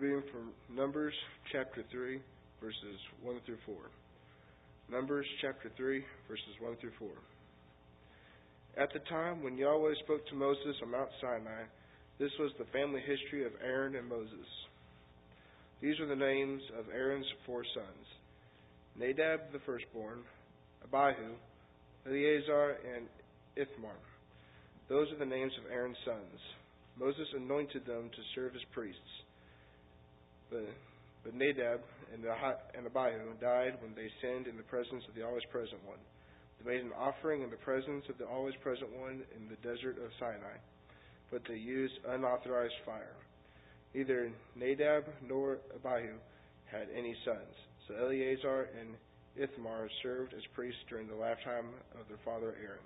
reading from Numbers chapter 3, verses 1 through 4. Numbers chapter 3, verses 1 through 4. At the time when Yahweh spoke to Moses on Mount Sinai, this was the family history of Aaron and Moses. These are the names of Aaron's 4 sons: Nadab the firstborn, Abihu, Eleazar, and Ithamar. Those are the names of Aaron's sons. Moses anointed them to serve as priests. But Nadab and Abihu died when they sinned in the presence of the Always Present One. They made an offering in the presence of the Always Present One in the desert of Sinai, but they used unauthorized fire. Neither Nadab nor Abihu had any sons, so Eleazar and Ithamar served as priests during the lifetime of their father Aaron.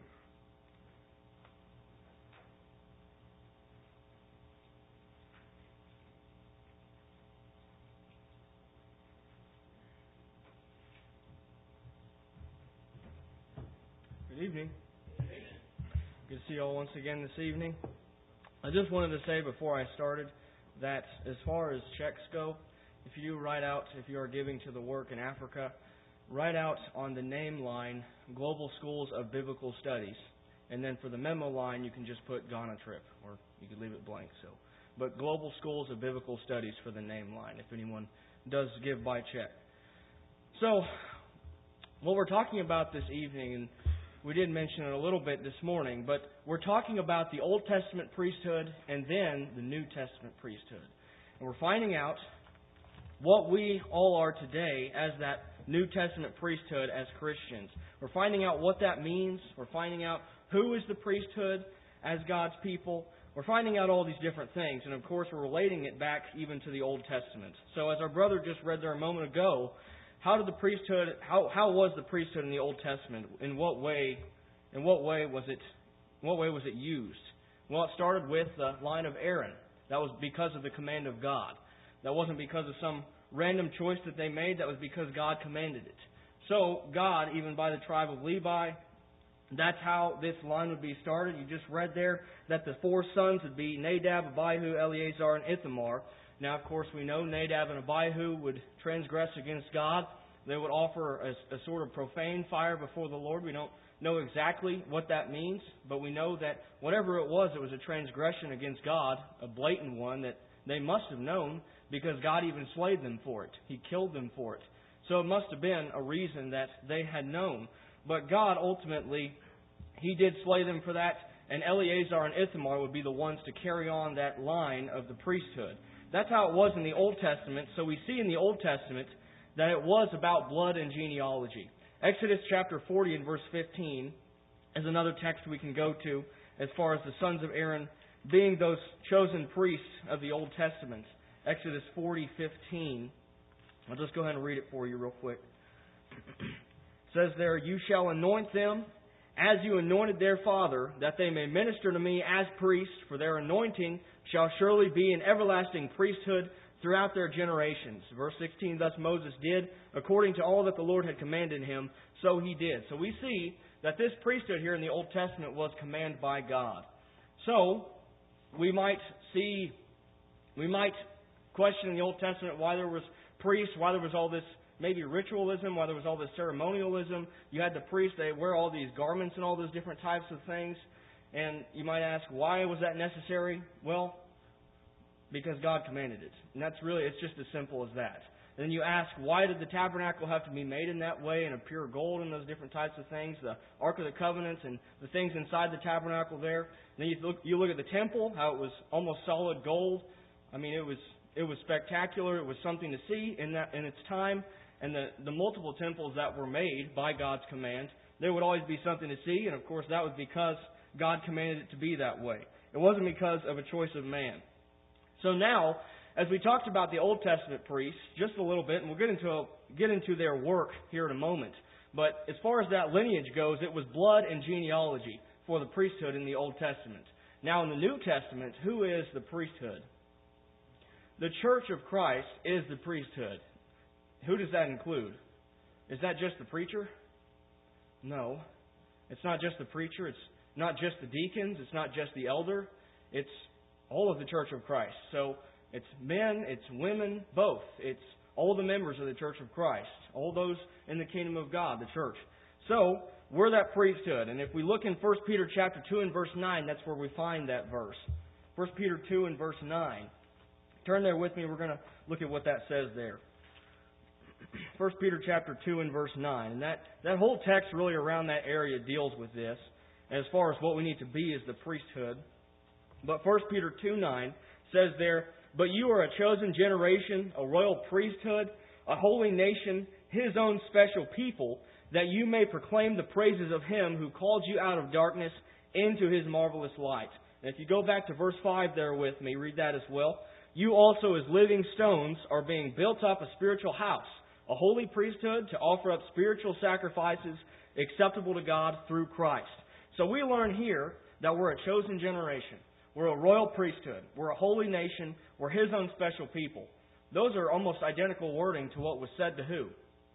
Good evening. Good to see you all once again this evening. I just wanted to say before I started that as far as checks go, if you do write out, if you are giving to the work in Africa, write out on the name line, Global Schools of Biblical Studies. And then for the memo line, you can just put Ghana trip, or you could leave it blank. But Global Schools of Biblical Studies for the name line, if anyone does give by check. So, what we're talking about this evening, and we did mention it a little bit this morning, but we're talking about the Old Testament priesthood and then the New Testament priesthood. And we're finding out what we all are today as that New Testament priesthood as Christians. We're finding out what that means. We're finding out who is the priesthood as God's people. We're finding out all these different things. And of course, we're relating it back even to the Old Testament. So as our brother just read there a moment ago, how was the priesthood in the Old Testament? In what way was it used? Well, it started with the line of Aaron. That was because of the command of God. That wasn't because of some random choice that they made. That was because God commanded it. So God, even by the tribe of Levi, that's how this line would be started. You just read there that the 4 sons would be Nadab, Abihu, Eleazar, and Ithamar. Now, of course, we know Nadab and Abihu would transgress against God. They would offer a sort of profane fire before the Lord. We don't know exactly what that means, but we know that whatever it was a transgression against God, a blatant one that they must have known because God even slayed them for it. He killed them for it. So it must have been a reason that they had known. But God ultimately, He did slay them for that, and Eleazar and Ithamar would be the ones to carry on that line of the priesthood. That's how it was in the Old Testament. So we see in the Old Testament that it was about blood and genealogy. Exodus chapter 40 and verse 15 is another text we can go to as far as the sons of Aaron being those chosen priests of the Old Testament. Exodus 40:15. I'll just go ahead and read it for you real quick. It says there, "You shall anoint them as you anointed their father, that they may minister to me as priests, for their anointing shall surely be an everlasting priesthood throughout their generations." Verse 16, "Thus Moses did, according to all that the Lord had commanded him, so he did." So we see that this priesthood here in the Old Testament was commanded by God. So, we might question in the Old Testament why there was priests, why there was all this maybe ritualism, why there was all this ceremonialism. You had the priests, they wear all these garments and all those different types of things. And you might ask, why was that necessary? Well, because God commanded it. And it's just as simple as that. And then you ask, why did the tabernacle have to be made in that way, in a pure gold and those different types of things, the Ark of the Covenant and the things inside the tabernacle there. And then you look at the temple, how it was almost solid gold. I mean, it was spectacular. It was something to see in its time. And the multiple temples that were made by God's command, there would always be something to see. And of course, that was because God commanded it to be that way. It wasn't because of a choice of man. So now, as we talked about the Old Testament priests just a little bit, and we'll get into their work here in a moment. But as far as that lineage goes, it was blood and genealogy for the priesthood in the Old Testament. Now in the New Testament, who is the priesthood? The Church of Christ is the priesthood. Who does that include? Is that just the preacher? No. It's not just the preacher. It's not just the deacons. It's not just the elder. It's all of the Church of Christ. So It's men, it's women, both. It's all the members of the Church of Christ, all those in the kingdom of God, the church. So, we're that priesthood. And if we look in 1 Peter chapter 2 and verse 9, that's where we find that verse. 1 Peter 2 and verse 9. Turn there with me. We're going to look at what that says there. 1 Peter chapter 2 and verse 9. And that whole text really around that area deals with this, as far as what we need to be as the priesthood. But 1 Peter 2:9 says there, "But you are a chosen generation, a royal priesthood, a holy nation, His own special people, that you may proclaim the praises of Him who called you out of darkness into His marvelous light." And if you go back to verse 5 there with me, read that as well. "You also as living stones are being built up a spiritual house, a holy priesthood to offer up spiritual sacrifices acceptable to God through Christ." So we learn here that we're a chosen generation. We're a royal priesthood. We're a holy nation. We're His own special people. Those are almost identical wording to what was said to who?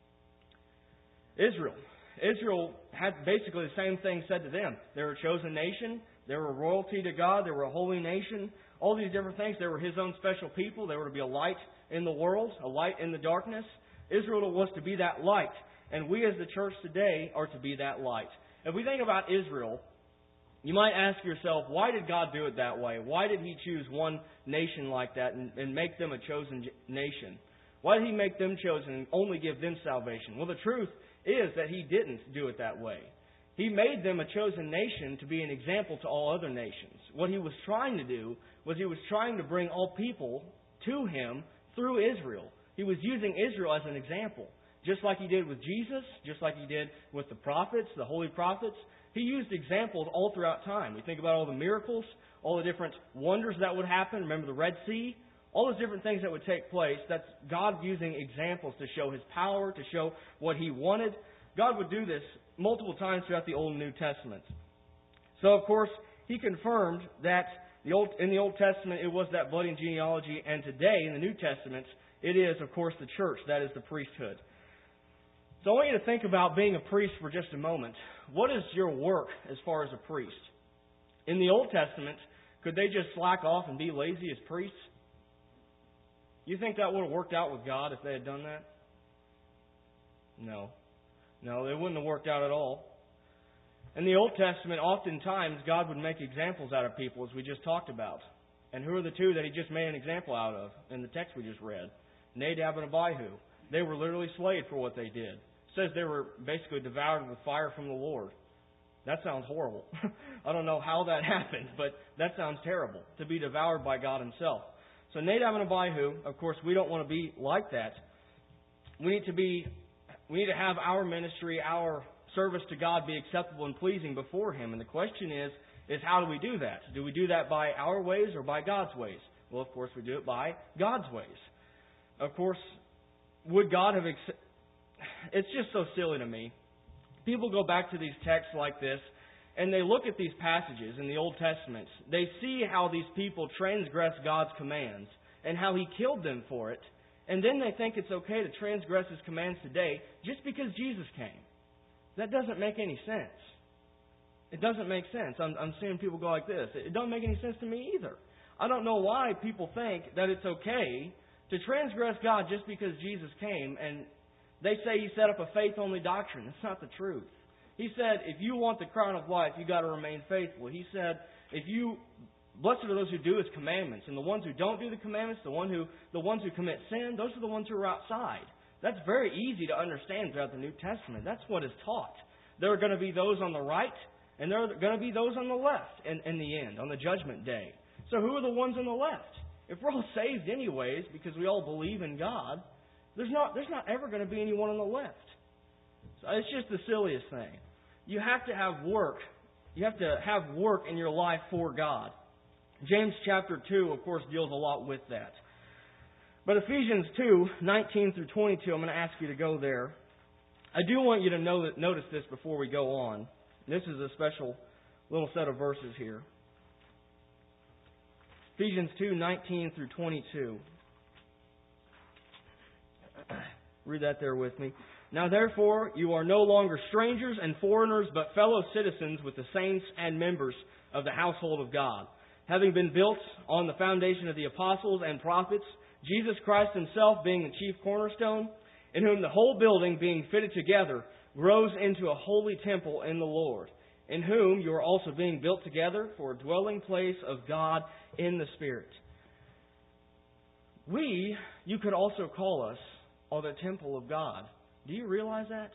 Israel. Israel had basically the same thing said to them. They were a chosen nation. They were royalty to God. They were a holy nation. All these different things. They were His own special people. They were to be a light in the world, a light in the darkness. Israel was to be that light. And we as the church today are to be that light. If we think about Israel, you might ask yourself, why did God do it that way? Why did He choose one nation like that and make them a chosen nation? Why did He make them chosen and only give them salvation? Well, the truth is that He didn't do it that way. He made them a chosen nation to be an example to all other nations. What He was trying to do was He was trying to bring all people to Him through Israel. He was using Israel as an example. Just like He did with Jesus, just like He did with the prophets, the holy prophets. He used examples all throughout time. We think about all the miracles, all the different wonders that would happen. Remember the Red Sea? All those different things that would take place. That's God using examples to show His power, to show what He wanted. God would do this multiple times throughout the Old and New Testaments. So, of course, He confirmed that in the Old Testament it was that bloody genealogy, and today in the New Testament it is, of course, the church. That is the priesthood. So I want you to think about being a priest for just a moment. What is your work as far as a priest? In the Old Testament, could they just slack off and be lazy as priests? You think that would have worked out with God if they had done that? No. No, it wouldn't have worked out at all. In the Old Testament, oftentimes God would make examples out of people, as we just talked about. And who are the two that He just made an example out of in the text we just read? Nadab and Abihu. They were literally slayed for what they did. It says they were basically devoured with fire from the Lord. That sounds horrible. I don't know how that happened, but that sounds terrible, to be devoured by God Himself. So Nadab and Abihu, of course, we don't want to be like that. We need to have our ministry, our service to God be acceptable and pleasing before Him. And the question is how do we do that? Do we do that by our ways or by God's ways? Well, of course, we do it by God's ways. Of course, would God have... It's just so silly to me. People go back to these texts like this, and they look at these passages in the Old Testament. They see how these people transgress God's commands and how He killed them for it. And then they think it's okay to transgress His commands today just because Jesus came. That doesn't make any sense. It doesn't make sense. I'm seeing people go like this. It doesn't make any sense to me either. I don't know why people think that it's okay to transgress God just because Jesus came, and they say He set up a faith-only doctrine. That's not the truth. He said, if you want the crown of life, you've got to remain faithful. He said, blessed are those who do His commandments, and the ones who don't do the commandments, the ones who commit sin, those are the ones who are outside. That's very easy to understand throughout the New Testament. That's what is taught. There are going to be those on the right, and there are going to be those on the left in the end, on the judgment day. So who are the ones on the left? If we're all saved anyways, because we all believe in God, there's not ever going to be anyone on the left. So it's just the silliest thing. You have to have work. You have to have work in your life for God. James chapter 2, of course, deals a lot with that. But Ephesians 2, 19 through 22, I'm going to ask you to go there. I do want you to notice this before we go on. This is a special little set of verses here. Ephesians 2, 19 through 22. Read that there with me. Now therefore, you are no longer strangers and foreigners, but fellow citizens with the saints and members of the household of God, having been built on the foundation of the apostles and prophets, Jesus Christ Himself being the chief cornerstone, in whom the whole building being fitted together grows into a holy temple in the Lord, in whom you are also being built together for a dwelling place of God in the Spirit. You could also call us, are the temple of God. Do you realize that?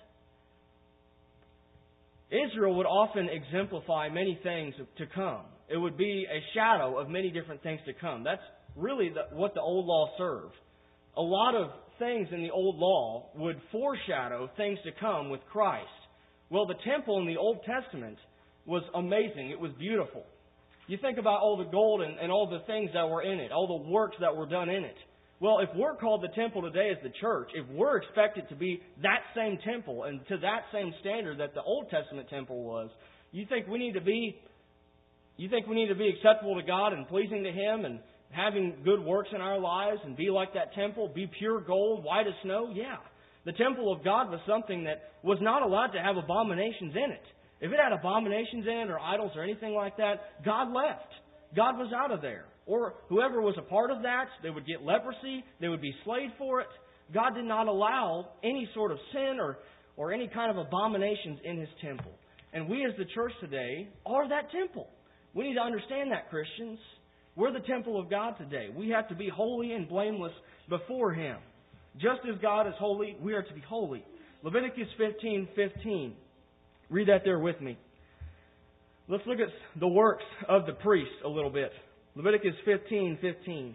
Israel would often exemplify many things to come. It would be a shadow of many different things to come. That's really what the Old Law served. A lot of things in the Old Law would foreshadow things to come with Christ. Well, the temple in the Old Testament was amazing. It was beautiful. You think about all the gold and all the things that were in it, all the works that were done in it. Well, if we're called the temple today as the church, if we're expected to be that same temple and to that same standard that the Old Testament temple was, you think we need to be acceptable to God and pleasing to Him and having good works in our lives and be like that temple, be pure gold, white as snow? Yeah. The temple of God was something that was not allowed to have abominations in it. If it had abominations in it or idols or anything like that, God left. God was out of there. Or whoever was a part of that, they would get leprosy, they would be slayed for it. God did not allow any sort of sin or any kind of abominations in His temple. And we as the church today are that temple. We need to understand that, Christians. We're the temple of God today. We have to be holy and blameless before Him. Just as God is holy, we are to be holy. Leviticus 15:15. Read that there with me. Let's look at the works of the priest a little bit. Leviticus 15:15.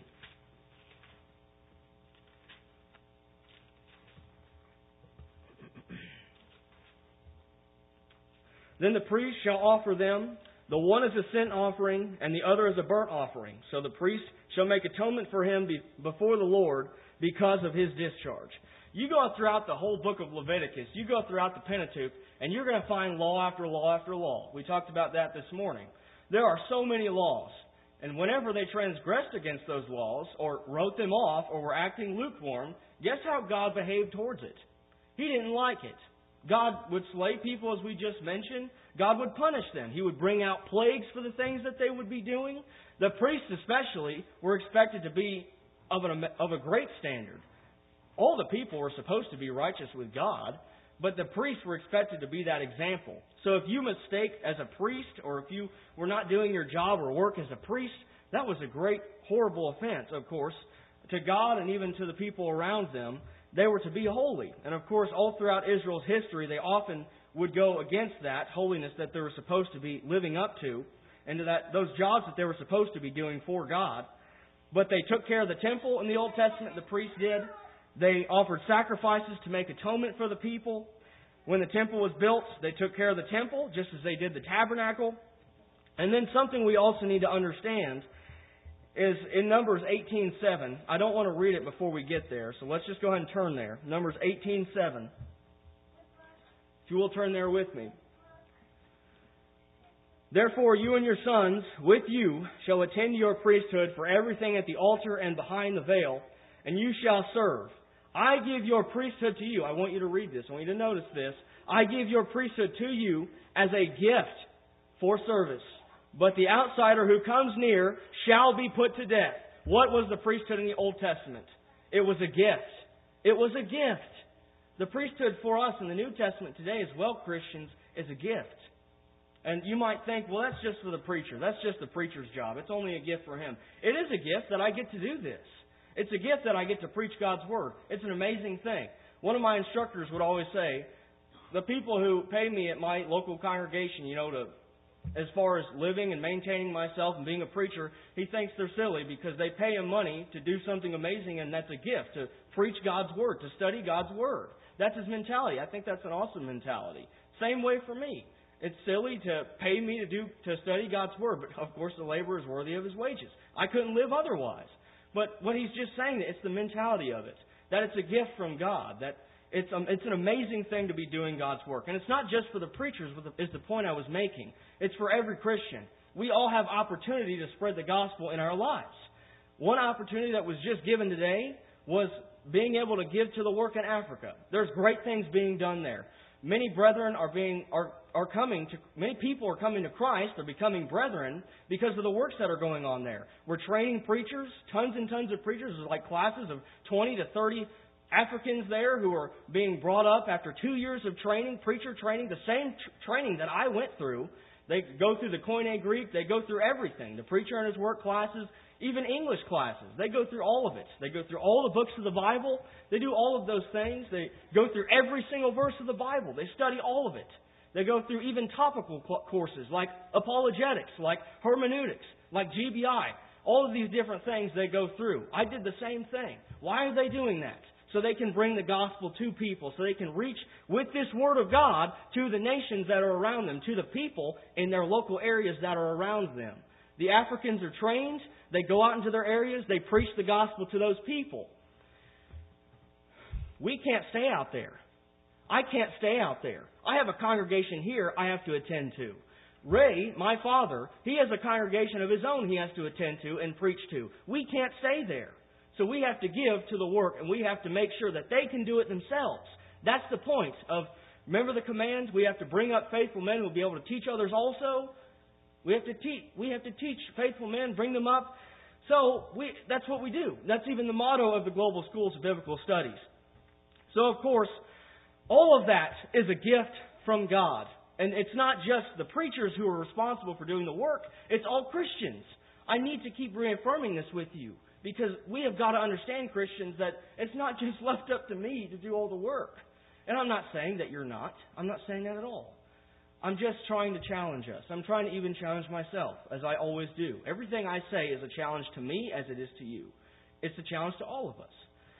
Then the priest shall offer them, the one as a sin offering, and the other as a burnt offering. So the priest shall make atonement for him before the Lord because of his discharge. You go throughout the whole book of Leviticus, you go throughout the Pentateuch, and you're going to find law after law after law. We talked about that this morning. There are so many laws. And whenever they transgressed against those laws, or wrote them off, or were acting lukewarm, guess how God behaved towards it? He didn't like it. God would slay people, as we just mentioned. God would punish them. He would bring out plagues for the things that they would be doing. The priests especially were expected to be of a great standard. All the people were supposed to be righteous with God, but the priests were expected to be that example. So if you mistake as a priest, or if you were not doing your job or work as a priest, that was a great, horrible offense, of course, to God and even to the people around them. They were to be holy. And of course, all throughout Israel's history, they often would go against that holiness that they were supposed to be living up to, and to those jobs that they were supposed to be doing for God. But they took care of the temple in the Old Testament, the priests did. They offered sacrifices to make atonement for the people. When the temple was built, they took care of the temple, just as they did the tabernacle. And then something we also need to understand is in Numbers 18:7. I don't want to read it before we get there, so let's just go ahead and turn there. Numbers 18:7. If you will turn there with me. Therefore, you and your sons with you shall attend to your priesthood for everything at the altar and behind the veil, and you shall serve. I give your priesthood to you. I want you to read this. I want you to notice this. I give your priesthood to you as a gift for service. But the outsider who comes near shall be put to death. What was the priesthood in the Old Testament? It was a gift. It was a gift. The priesthood for us in the New Testament today as well, Christians, is a gift. And you might think, well, that's just for the preacher. That's just the preacher's job. It's only a gift for him. It is a gift that I get to do this. It's a gift that I get to preach God's Word. It's an amazing thing. One of my instructors would always say, the people who pay me at my local congregation, as far as living and maintaining myself and being a preacher, he thinks they're silly because they pay him money to do something amazing, and that's a gift, to preach God's Word, to study God's Word. That's his mentality. I think that's an awesome mentality. Same way for me. It's silly to pay me to study God's Word, but of course the laborer is worthy of his wages. I couldn't live otherwise. But what he's just saying, it's the mentality of it. That it's a gift from God. That it's an amazing thing to be doing God's work. And it's not just for the preachers, is the point I was making. It's for every Christian. We all have opportunity to spread the gospel in our lives. One opportunity that was just given today was being able to give to the work in Africa. There's great things being done there. Many brethren are many people are coming to Christ, they're becoming brethren because of the works that are going on there. We're training preachers, tons and tons of preachers. There's like classes of 20 to 30 Africans there who are being brought up after 2 years of training, preacher training, the same training that I went through. They go through the Koine Greek, they go through everything. The preacher and his work classes, even English classes. They go through all of it. They go through all the books of the Bible. They do all of those things. They go through every single verse of the Bible. They study all of it. They go through even topical courses like apologetics, like hermeneutics, like GBI. All of these different things they go through. I did the same thing. Why are they doing that? So they can bring the gospel to people, so they can reach with this Word of God to the nations that are around them, to the people in their local areas that are around them. The Africans are trained. They go out into their areas. They preach the gospel to those people. We can't stay out there. I can't stay out there. I have a congregation here I have to attend to. Ray, my father, he has a congregation of his own he has to attend to and preach to. We can't stay there. So we have to give to the work, and we have to make sure that they can do it themselves. That's the point of, remember the command? We have to bring up faithful men who will be able to teach others also. We have to teach faithful men, bring them up. So that's what we do. That's even the motto of the Global Schools of Biblical Studies. So, of course, all of that is a gift from God. And it's not just the preachers who are responsible for doing the work. It's all Christians. I need to keep reaffirming this with you. Because we have got to understand, Christians, that it's not just left up to me to do all the work. And I'm not saying that you're not. I'm not saying that at all. I'm just trying to challenge us. I'm trying to even challenge myself, as I always do. Everything I say is a challenge to me as it is to you. It's a challenge to all of us.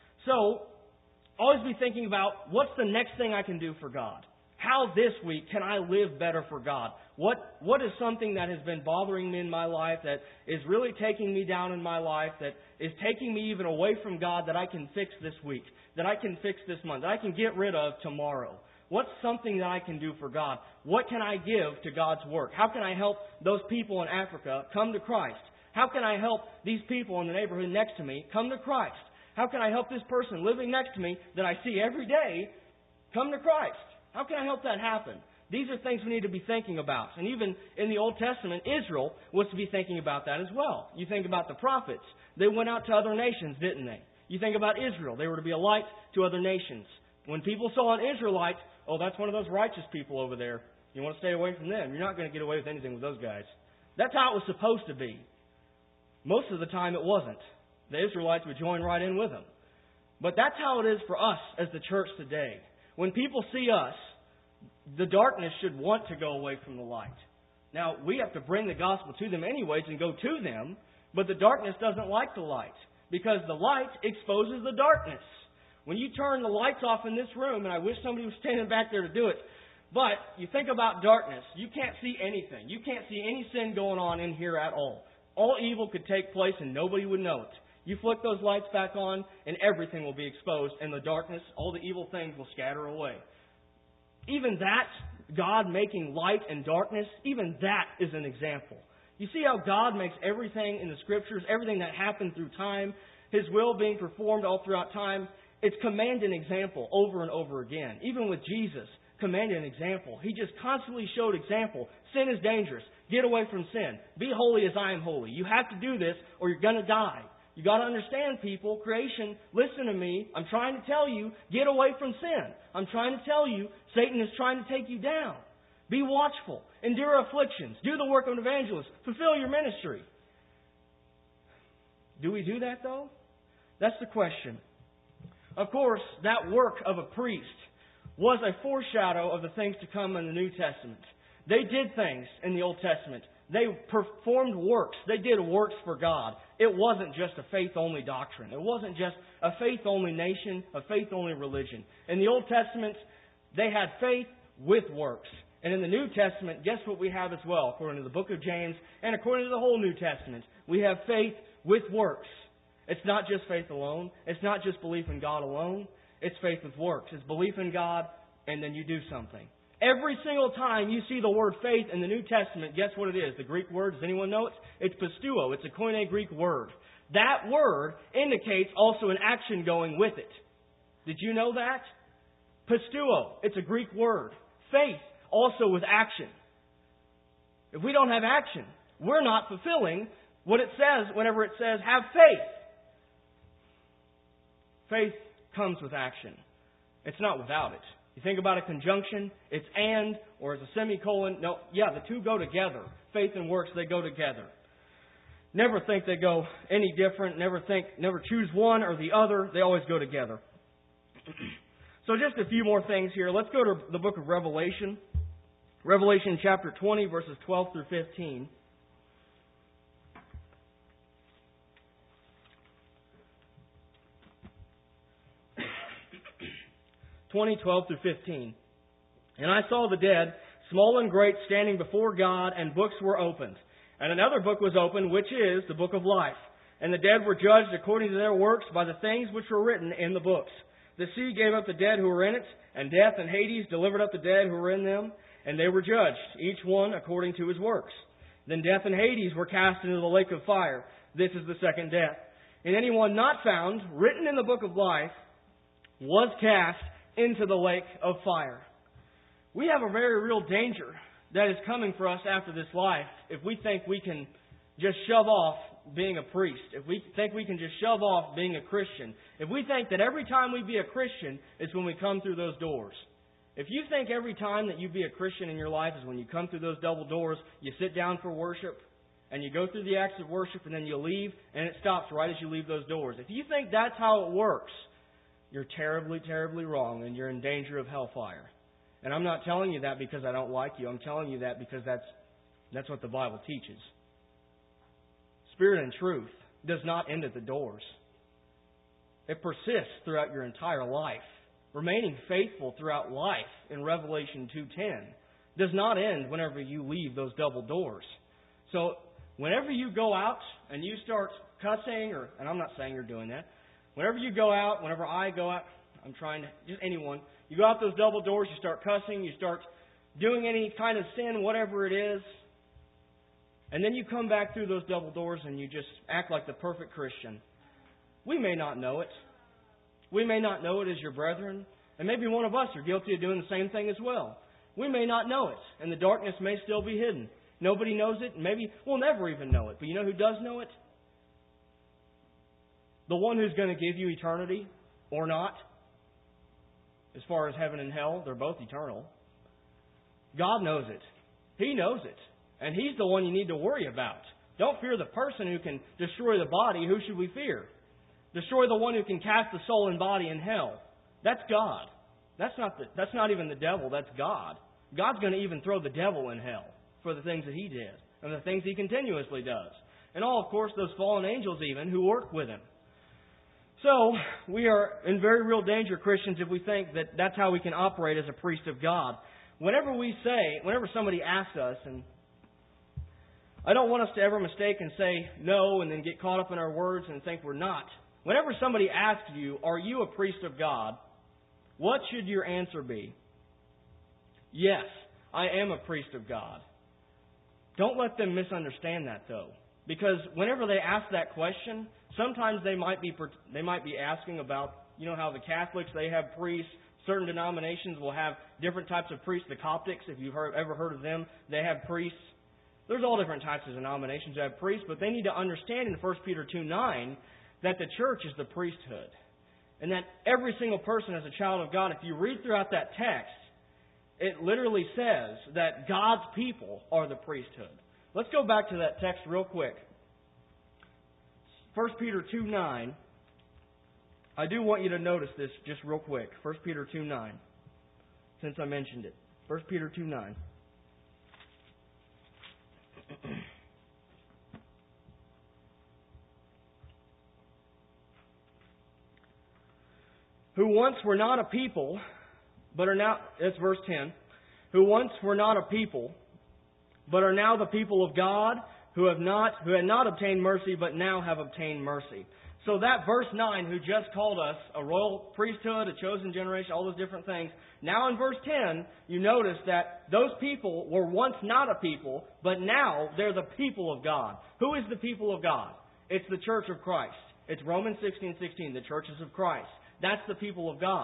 So, always be thinking about what's the next thing I can do for God? How this week can I live better for God? What is something that has been bothering me in my life, that is really taking me down in my life, that is taking me even away from God, that I can fix this week, that I can fix this month, that I can get rid of tomorrow? What's something that I can do for God? What can I give to God's work? How can I help those people in Africa come to Christ? How can I help these people in the neighborhood next to me come to Christ? How can I help this person living next to me that I see every day come to Christ? How can I help that happen? These are things we need to be thinking about. And even in the Old Testament, Israel was to be thinking about that as well. You think about the prophets. They went out to other nations, didn't they? You think about Israel. They were to be a light to other nations. When people saw an Israelite, oh, that's one of those righteous people over there. You want to stay away from them. You're not going to get away with anything with those guys. That's how it was supposed to be. Most of the time it wasn't. The Israelites would join right in with them. But that's how it is for us as the church today. When people see us, the darkness should want to go away from the light. Now, we have to bring the gospel to them anyways and go to them, but the darkness doesn't like the light because the light exposes the darkness. When you turn the lights off in this room, and I wish somebody was standing back there to do it, but you think about darkness, you can't see anything. You can't see any sin going on in here at all. All evil could take place and nobody would know it. You flick those lights back on and everything will be exposed, and the darkness, all the evil things will scatter away. Even that, God making light and darkness, even that is an example. You see how God makes everything in the Scriptures, everything that happened through time, His will being performed all throughout time, it's command and example over and over again. Even with Jesus, command and example. He just constantly showed example. Sin is dangerous. Get away from sin. Be holy as I am holy. You have to do this or you're going to die. You got to understand, people, creation, listen to me. I'm trying to tell you, get away from sin. I'm trying to tell you, Satan is trying to take you down. Be watchful. Endure afflictions. Do the work of an evangelist. Fulfill your ministry. Do we do that, though? That's the question. Of course, that work of a priest was a foreshadow of the things to come in the New Testament. They did things in the Old Testament. They performed works. They did works for God. It wasn't just a faith-only doctrine. It wasn't just a faith-only nation, a faith-only religion. In the Old Testament, they had faith with works. And in the New Testament, guess what we have as well? According to the book of James and according to the whole New Testament, we have faith with works. It's not just faith alone. It's not just belief in God alone. It's faith with works. It's belief in God and then you do something. Every single time you see the word faith in the New Testament, guess what it is? The Greek word, does anyone know it? It's pisteuo. It's a Koine Greek word. That word indicates also an action going with it. Did you know that? Pisteuo. It's a Greek word. Faith also with action. If we don't have action, we're not fulfilling what it says whenever it says, have faith. Faith comes with action. It's not without it. You think about a conjunction, it's and, or it's a semicolon. No, yeah, the two go together. Faith and works, they go together. Never think they go any different. Never choose one or the other. They always go together. So just a few more things here. Let's go to the book of Revelation. Revelation chapter 20, verses 12 through 15. (20, 12 through 15). And I saw the dead, small and great, standing before God, and books were opened. And another book was opened, which is the book of life. And the dead were judged according to their works by the things which were written in the books. The sea gave up the dead who were in it, and death and Hades delivered up the dead who were in them, and they were judged, each one according to his works. Then death and Hades were cast into the lake of fire. This is the second death. And anyone not found written in the book of life was cast into the lake of fire. We have a very real danger that is coming for us after this life if we think we can just shove off being a priest, if we think we can just shove off being a Christian, if we think that every time we be a Christian is when we come through those doors. If you think every time that you be a Christian in your life is when you come through those double doors, you sit down for worship, and you go through the acts of worship, and then you leave, and it stops right as you leave those doors. If you think that's how it works, you're terribly, terribly wrong, and you're in danger of hellfire. And I'm not telling you that because I don't like you. I'm telling you that because that's what the Bible teaches. Spirit and truth does not end at the doors. It persists throughout your entire life. Remaining faithful throughout life in Revelation 2:10 does not end whenever you leave those double doors. So whenever you go out and you start cussing, and I'm not saying you're doing that, whenever you go out, whenever I go out, I'm trying to, just anyone, you go out those double doors, you start cussing, you start doing any kind of sin, whatever it is, and then you come back through those double doors and you just act like the perfect Christian. We may not know it. We may not know it as your brethren, and maybe one of us are guilty of doing the same thing as well. We may not know it, and the darkness may still be hidden. Nobody knows it, and maybe we'll never even know it. But you know who does know it? The one who's going to give you eternity, or not. As far as heaven and hell, they're both eternal. God knows it. He knows it. And He's the one you need to worry about. Don't fear the person who can destroy the body. Who should we fear? Destroy the one who can cast the soul and body in hell. That's God. That's not even the devil. That's God. God's going to even throw the devil in hell for the things that he did and the things he continuously does. And all, of course, those fallen angels even who work with him. So, we are in very real danger, Christians, if we think that that's how we can operate as a priest of God. Whenever somebody asks us, and I don't want us to ever mistake and say no and then get caught up in our words and think we're not. Whenever somebody asks you, are you a priest of God? What should your answer be? Yes, I am a priest of God. Don't let them misunderstand that, though. Because whenever they ask that question, sometimes they might be asking about, you know how the Catholics, they have priests. Certain denominations will have different types of priests. The Coptics, if you've ever heard of them, they have priests. There's all different types of denominations that have priests, but they need to understand in 1 Peter 2:9 that the church is the priesthood. And that every single person is a child of God. If you read throughout that text, it literally says that God's people are the priesthood. Let's go back to that text real quick. 1 Peter 2:9. I do want you to notice this just real quick. 1 Peter 2:9. Since I mentioned it. 1 Peter 2:9. Who once were not a people, but are now, that's verse 10. Who once were not a people, but are now the people of God, who had not obtained mercy, but now have obtained mercy. So that verse 9, who just called us a royal priesthood, a chosen generation, all those different things. Now in verse 10, you notice that those people were once not a people, but now they're the people of God. Who is the people of God? It's the church of Christ. It's Romans 16:16, the churches of Christ. That's the people of God.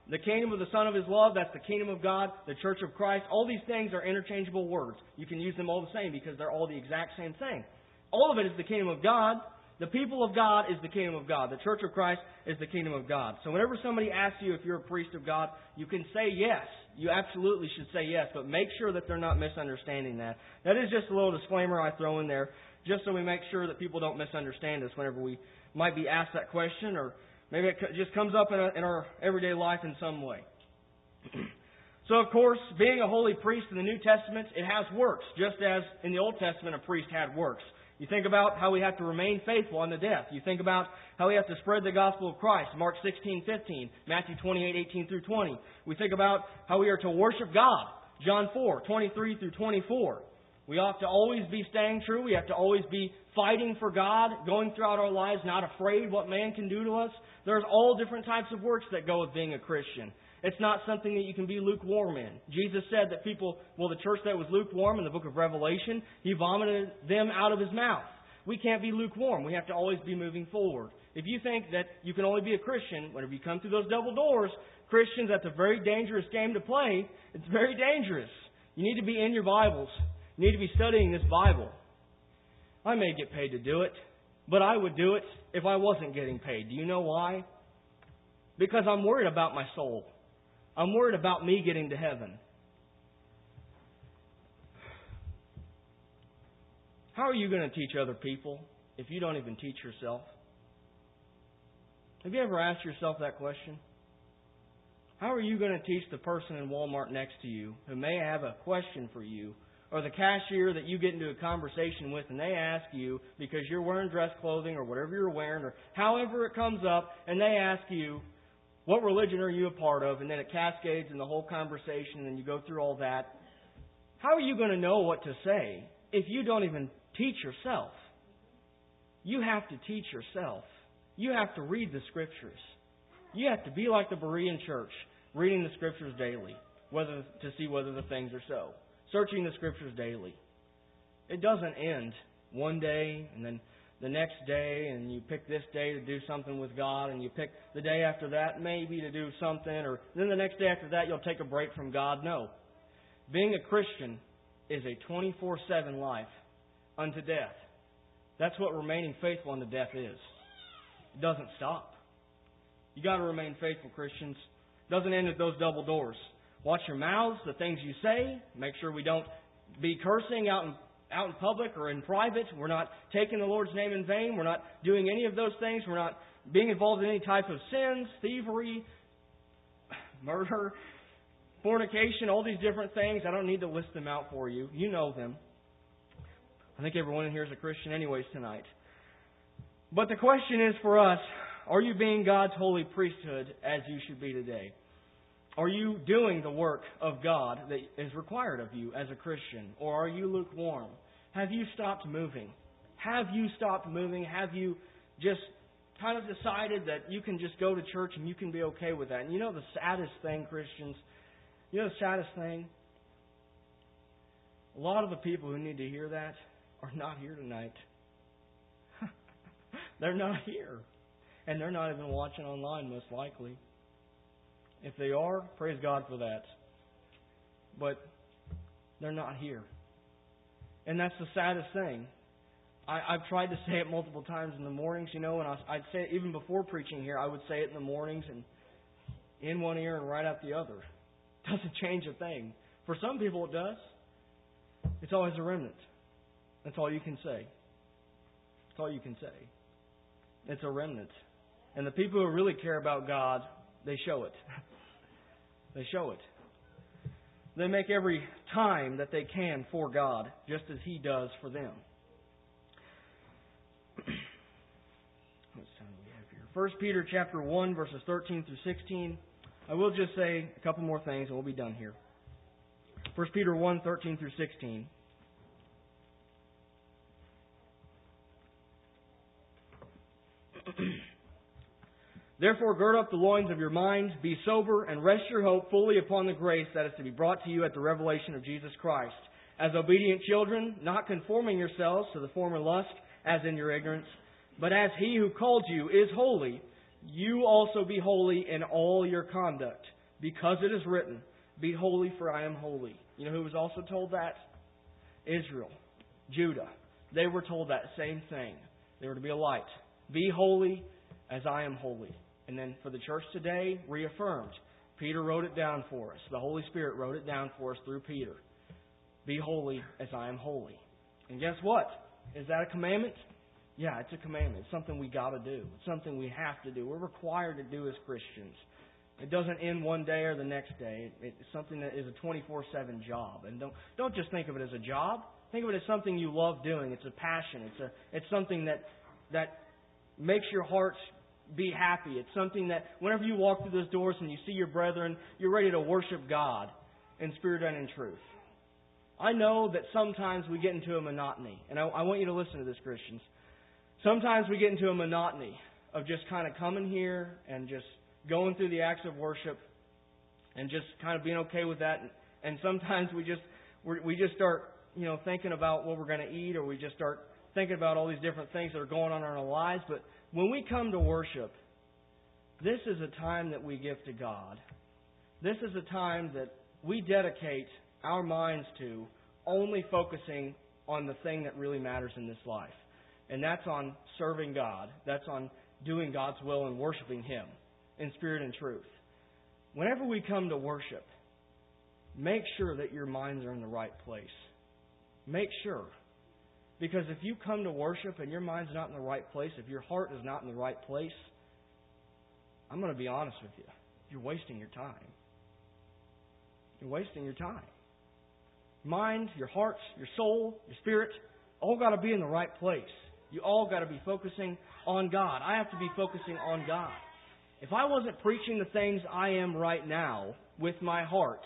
The kingdom of the Son of His love, that's the kingdom of God, the church of Christ. All these things are interchangeable words. You can use them all the same because they're all the exact same thing. All of it is the kingdom of God. The people of God is the kingdom of God. The church of Christ is the kingdom of God. So whenever somebody asks you if you're a priest of God, you can say yes. You absolutely should say yes, but make sure that they're not misunderstanding that. That is just a little disclaimer I throw in there, just so we make sure that people don't misunderstand us whenever we might be asked that question, or maybe it just comes up in our everyday life in some way. So, of course, being a holy priest in the New Testament, it has works, just as in the Old Testament a priest had works. You think about how we have to remain faithful unto death. You think about how we have to spread the gospel of Christ, Mark 16:15, Matthew 28:18 through 20. We think about how we are to worship God, John 4:23 through 24. We ought to always be staying true. We have to always be fighting for God, going throughout our lives, not afraid what man can do to us. There's all different types of works that go with being a Christian. It's not something that you can be lukewarm in. Jesus said that the church that was lukewarm in the book of Revelation, He vomited them out of His mouth. We can't be lukewarm. We have to always be moving forward. If you think that you can only be a Christian whenever you come through those double doors, Christians, that's a very dangerous game to play. It's very dangerous. You need to be in your Bibles. You need to be studying this Bible. I may get paid to do it, but I would do it if I wasn't getting paid. Do you know why? Because I'm worried about my soul. I'm worried about me getting to heaven. How are you going to teach other people if you don't even teach yourself? Have you ever asked yourself that question? How are you going to teach the person in Walmart next to you who may have a question for you, or the cashier that you get into a conversation with and they ask you because you're wearing dress clothing or whatever you're wearing or however it comes up, and they ask you, what religion are you a part of? And then it cascades in the whole conversation and you go through all that. How are you going to know what to say if you don't even teach yourself? You have to teach yourself. You have to read the Scriptures. You have to be like the Berean church, reading the Scriptures daily, to see whether the things are so. Searching the Scriptures daily. It doesn't end one day and then the next day, and you pick this day to do something with God, and you pick the day after that maybe to do something, or then the next day after that you'll take a break from God. No. Being a Christian is a 24/7 life unto death. That's what remaining faithful unto death is. It doesn't stop. You got to remain faithful, Christians. It doesn't end at those double doors. Watch your mouths, the things you say. Make sure we don't be cursing out in public or in private. We're not taking the Lord's name in vain. We're not doing any of those things. We're not being involved in any type of sins, thievery, murder, fornication, all these different things. I don't need to list them out for you. You know them. I think everyone in here is a Christian anyways tonight. But the question is for us, are you being God's holy priesthood as you should be today? Are you doing the work of God that is required of you as a Christian? Or are you lukewarm? Have you stopped moving? Have you stopped moving? Have you just kind of decided that you can just go to church and you can be okay with that? And you know the saddest thing, Christians? You know the saddest thing? A lot of the people who need to hear that are not here tonight. They're not here. And they're not even watching online, most likely. If they are, praise God for that. But they're not here. And that's the saddest thing. I've tried to say it multiple times in the mornings, and I'd say it even before preaching here. I would say it in the mornings and in one ear and right out the other. It doesn't change a thing. For some people it does. It's always a remnant. That's all you can say. That's all you can say. It's a remnant. And the people who really care about God, they show it. They show it. They make every time that they can for God, just as He does for them. What time do we have here? 1 Peter chapter 1, verses 13 through 16. I will just say a couple more things and we'll be done here. 1 Peter 1, 13 through 16. Therefore, gird up the loins of your minds, be sober, and rest your hope fully upon the grace that is to be brought to you at the revelation of Jesus Christ. As obedient children, not conforming yourselves to the former lust, as in your ignorance, but as He who called you is holy, you also be holy in all your conduct. because it is written, be holy for I am holy. You know who was also told that? Israel, Judah. They were told that same thing. They were to be a light. Be holy as I am holy. And then for the church today, reaffirmed. Peter wrote it down for us. The Holy Spirit wrote it down for us through Peter. Be holy as I am holy. And guess what? Is that a commandment? Yeah, it's a commandment. It's something we got to do. It's something we have to do. We're required to do as Christians. It doesn't end one day or the next day. It's something that is a 24/7 job. And don't just think of it as a job. Think of it as something you love doing. It's a passion. It's something that makes your heart be happy. It's something that whenever you walk through those doors and you see your brethren, you're ready to worship God in spirit and in truth. I know that sometimes we get into a monotony. And I want you to listen to this, Christians. Sometimes we get into a monotony of just kind of coming here and just going through the acts of worship and just kind of being okay with that. And sometimes we just start, thinking about what we're going to eat, or we just start thinking about all these different things that are going on in our lives. But when we come to worship, this is a time that we give to God. This is a time that we dedicate our minds to only focusing on the thing that really matters in this life. And that's on serving God. That's on doing God's will and worshiping Him in spirit and truth. Whenever we come to worship, make sure that your minds are in the right place. Make sure. Because if you come to worship and your mind's not in the right place, if your heart is not in the right place, I'm going to be honest with you. You're wasting your time. You're wasting your time. Mind, your heart, your soul, your spirit, all got to be in the right place. You all got to be focusing on God. I have to be focusing on God. If I wasn't preaching the things I am right now with my heart,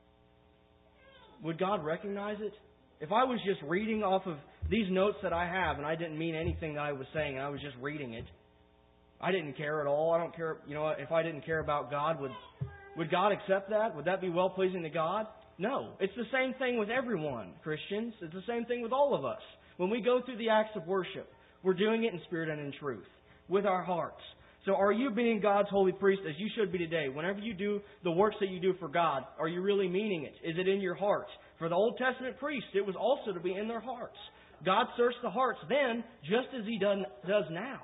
would God recognize it? If I was just reading off of these notes that I have and I didn't mean anything that I was saying and I was just reading it, I didn't care at all. I don't care. If I didn't care about God, would God accept that? Would that be well-pleasing to God? No. It's the same thing with everyone, Christians. It's the same thing with all of us. When we go through the acts of worship, we're doing it in spirit and in truth, with our hearts. So are you being God's holy priest as you should be today? Whenever you do the works that you do for God, are you really meaning it? Is it in your heart? For the Old Testament priests, it was also to be in their hearts. God searched the hearts then, just as He does now.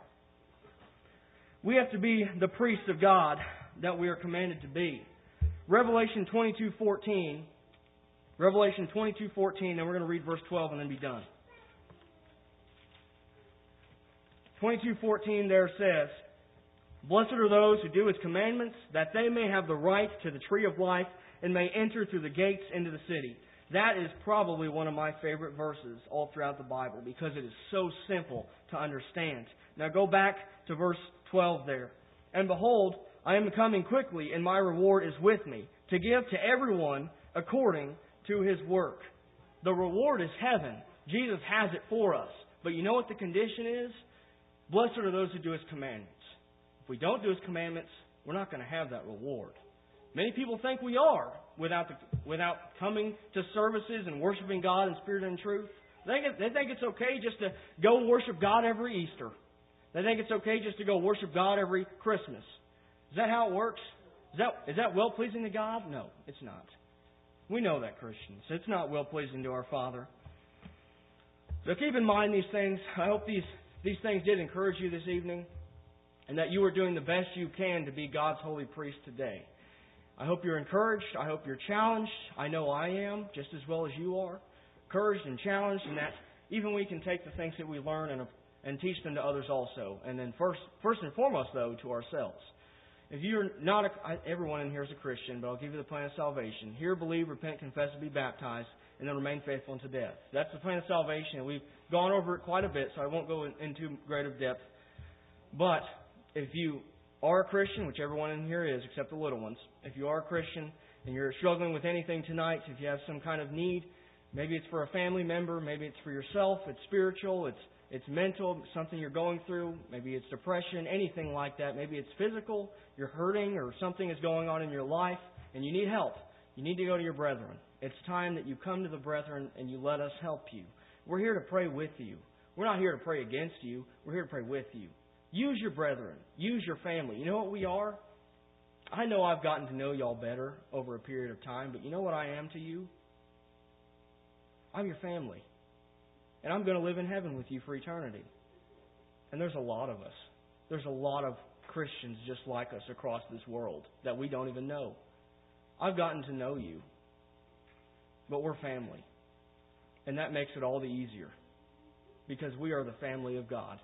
We have to be the priests of God that we are commanded to be. Revelation 22:14. Revelation 22:14, and we're going to read verse 12 and then be done. 22:14 there says, Blessed are those who do His commandments, that they may have the right to the tree of life and may enter through the gates into the city. That is probably one of my favorite verses all throughout the Bible because it is so simple to understand. Now go back to verse 12 there. And behold, I am coming quickly, and my reward is with me, to give to everyone according to his work. The reward is heaven. Jesus has it for us. But you know what the condition is? Blessed are those who do His commandments. If we don't do His commandments, we're not going to have that reward. Many people think we are without coming to services and worshiping God in spirit and truth. They think it's okay just to go worship God every Easter. They think it's okay just to go worship God every Christmas. Is that how it works? Is that well-pleasing to God? No, it's not. We know that, Christians. It's not well-pleasing to our Father. So keep in mind these things. I hope these things did encourage you this evening, and that you are doing the best you can to be God's holy priest today. I hope you're encouraged. I hope you're challenged. I know I am, just as well as you are. Encouraged and challenged, and that even we can take the things that we learn and teach them to others also. And then first and foremost, though, to ourselves. If you're not, everyone in here is a Christian, but I'll give you the plan of salvation. Hear, believe, repent, confess, and be baptized, and then remain faithful unto death. That's the plan of salvation, and we've gone over it quite a bit, so I won't go into great of depth. But if you are a Christian, which everyone in here is, except the little ones, if you are a Christian and you're struggling with anything tonight, if you have some kind of need, maybe it's for a family member, maybe it's for yourself, it's spiritual, it's mental, something you're going through, maybe it's depression, anything like that, maybe it's physical, you're hurting or something is going on in your life and you need help, you need to go to your brethren. It's time that you come to the brethren and you let us help you. We're here to pray with you. We're not here to pray against you. We're here to pray with you. Use your brethren. Use your family. You know what we are? I know I've gotten to know y'all better over a period of time, but you know what I am to you? I'm your family. And I'm going to live in heaven with you for eternity. And there's a lot of us. There's a lot of Christians just like us across this world that we don't even know. I've gotten to know you. But we're family. And that makes it all the easier. Because we are the family of God.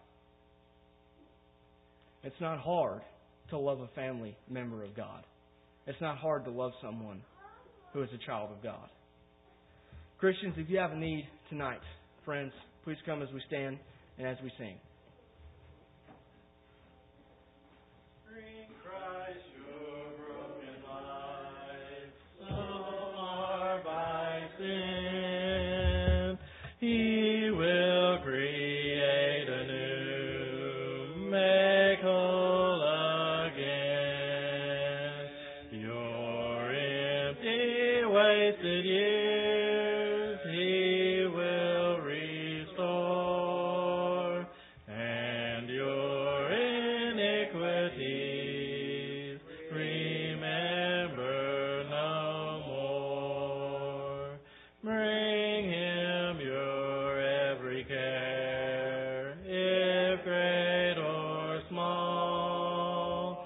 It's not hard to love a family member of God. It's not hard to love someone who is a child of God. Christians, if you have a need tonight, friends, please come as we stand and as we sing. Bring Christ your broken life, so marred by sin. He will create anew, make whole again your empty, wasted years. He will restore, and your iniquities remember no more. Bring Him your every care, if great or small,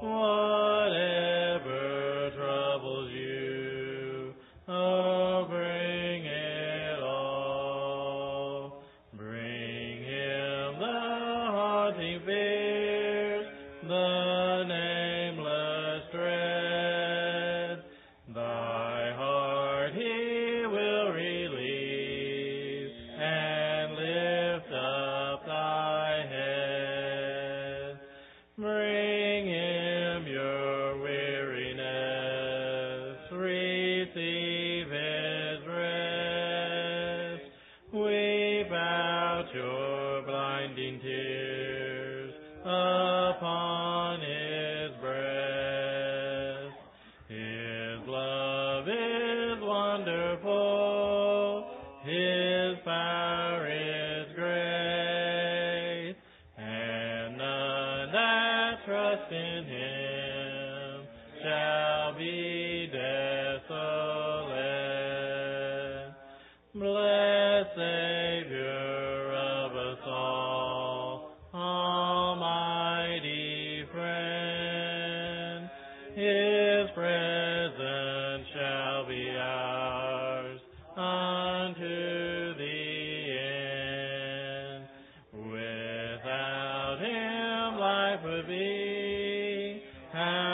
whatever troubles you, oh, bring it all. Bring Him the haunting fears, the nameless dread. Thy heart He will release, and lift up thy head. Bring Him your weariness, receive His rest. Weep out your blinding tears upon His breast. His love is wonderful, His power is great, and none that trust in Him shall be desolate. Blessed Savior of us all, Almighty Friend, His presence shall be ours unto the end. Without Him life would be